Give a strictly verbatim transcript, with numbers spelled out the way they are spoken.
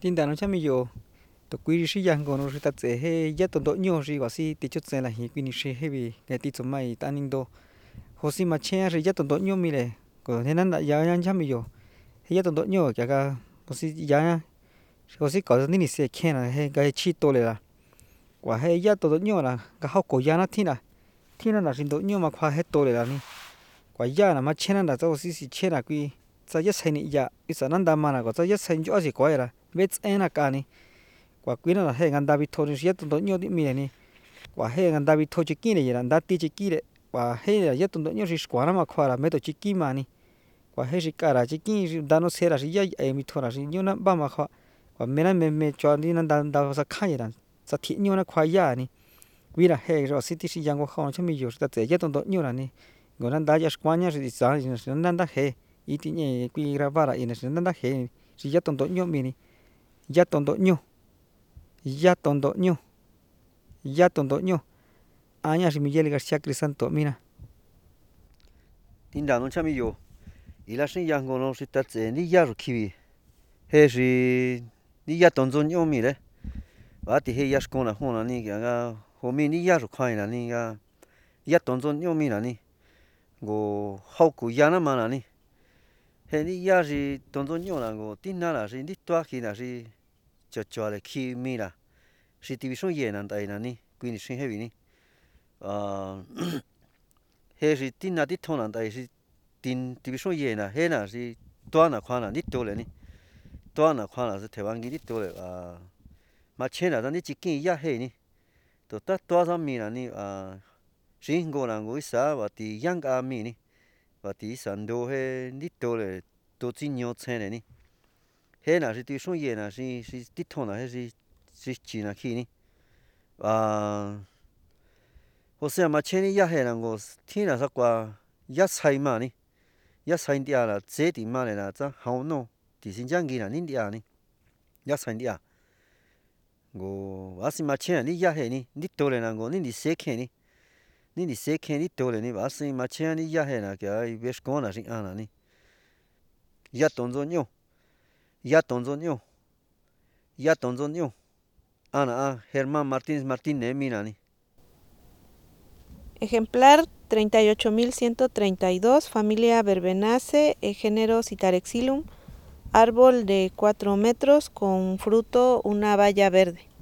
tin đàn nó chăm mi yo tụi quý sĩ giang còn rồi ta sẽ hay giá tụi đội nhau gì gọi si tí chút xe là hiện quý ni sẽ hay vì cái tí số mai ta ninh đô hồ si mà che rồi giá tụi đội nhau mi này còn thế nên là giá nhang chăm mi yo hay giá tụi đội nhau cả cái hồ si giá hồ si có nên sẽ khen là hay cái chi tô này là quả hay giá tụi đội nhau là cái học cổ giá nó thiên là thiên là xin đội nhau mà khoa hết tô này là ni quả giá là mà che là cho hồ si si che là quý sao giá sai ni giá ít sao nên đam mà là có sao giá sai chỗ gì quá là biết em là cái này quả quý nó là hay ngàn David thôi chứ tụi tôi nhau đi miền này quả hay ngàn David thôi chỉ kia này là đã ti chỉ kia đấy quả hay là giá tụi tôi nhau chỉ quả nó mà khoa là mấy tụi chỉ kia mà này quả hay chỉ cả là chỉ kia đã nó xe là chỉ giá em mi thôi là chỉ nhau nó ba mà khoa quả mấy năm mấy mấy cho đi nó đã đã sao khai là sao thiệt nhau nó khoa giá này vì là hay rồi city chỉ giang qua không chứ mi rồi ta sẽ giá tụi tôi nhau là này còn nó đã giá quả nhau thì sao thì nó đã hay ý thì nhỉ quý ra vào là ý nó đã hay chỉ giá tụi tôi nhau mi này giá tụi tôi nhau ya tondo ño ya tondo ño aña si Miguel García Crisanto mina tin đàn nó chăm yo ila sinh yang con nó sẽ tắt sẽ đi ya rồi kiwi hay是 đi ya tondo ño mi đấy và thì hay ya con là con là ni cái cái hôm mi đi ya rồi khoai là ni cái ya tondo ño mi là ni go hậu cụ ya nó mà là ni hay đi ya gì tondo ño là go tin na là gì đi toa khi là gì cho cho là khi mi là sĩ TV số ye nan tai na ni quy ni sinh heavy ni ờ he sĩ tin na đi thon nan tai sĩ tin TV số ye na he na sĩ toa na khoa na đi to le ni toa na khoa na sẽ theo anh đi to le à mà trên là đang đi chỉ kinh ya he ni to ta toa ra mi là ni à sĩ ngô là ngô sa và thì yang a mi ni và thì sản đồ he đi to le to chỉ nhiều trên le ni he na sĩ TV số ye na sĩ sĩ đi thon na he sĩ sĩ chỉ na khi ni à hồ sơ mà trên này ya hay là ngô thiên là sao qua ya sai mà ni ya sai đi à là dễ đi mà này là cho hậu nô thì xin chăng gì là nín đi à ni ya sai đi à ngô à xin mà trên này ya hay ni đi to lên là ngô nín đi xe khen ni nín đi xe khen đi to lên ni à xin mà trên này ya hay là cái biết con là xin ăn là ni ya tông zôn nhau ya tông zôn nhau ya tông zôn nhau Ana Germán Martínez Martínez Minani. Ejemplar treinta y ocho mil ciento treinta y dos, familia Verbenaceae, género Citarexilum, árbol de cuatro metros con fruto una baya verde.